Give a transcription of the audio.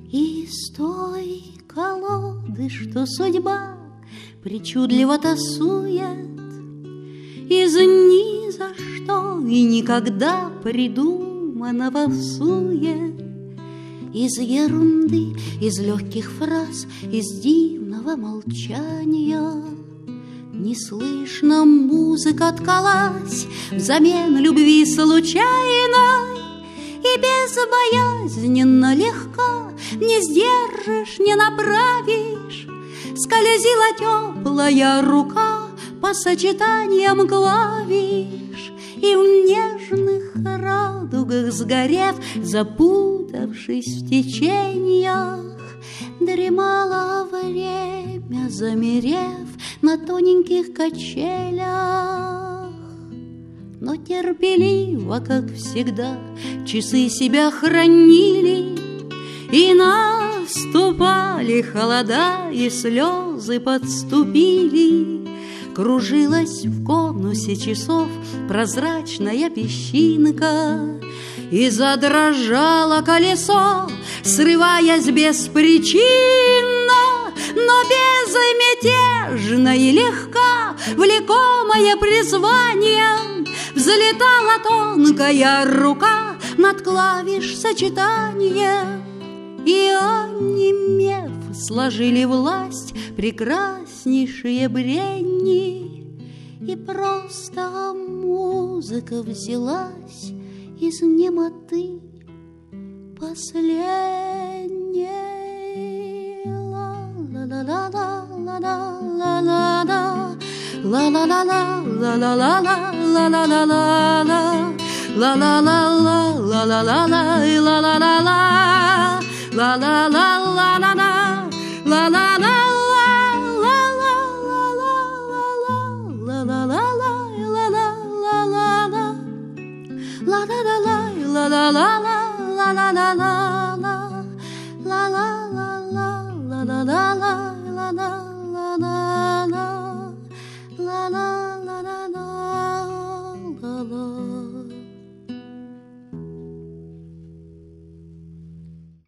И из той колоды, что судьба причудливо тасует, из ни за что и никогда придуманного всует, из ерунды, из легких фраз, из дивного молчания неслышно музыка ткалась взамен любви случайной, и безбоязненно легко, не сдержишь, не направишь, скользила теплая рука по сочетаниям клавиш, и в нежных радугах сгорев, запутавшись в течениях, дремало время, замерев на тоненьких качелях. Но терпеливо, как всегда, часы себя хранили, и наступали холода, и слезы подступили. Кружилась в конусе часов прозрачная песчинка, и задрожало колесо, срываясь беспричинно, но безмятежно и легка, влекомая призванием, взлетала тонкая рука над клавиш сочетания, и онемев сложили власть прекраснейшие бренни, и просто музыка взялась из немоты последней. Ла-ла-ла-ла-ла-ла-ла-ла-ла, ла-ла-ла-ла-ла-ла-ла-ла-ла-ла, ла-ла-ла-ла-ла-ла-ла-ла-ла, ла-ла-ла-ла-ла-ла, ла-ла-ла. La la la la la la la la la la la la.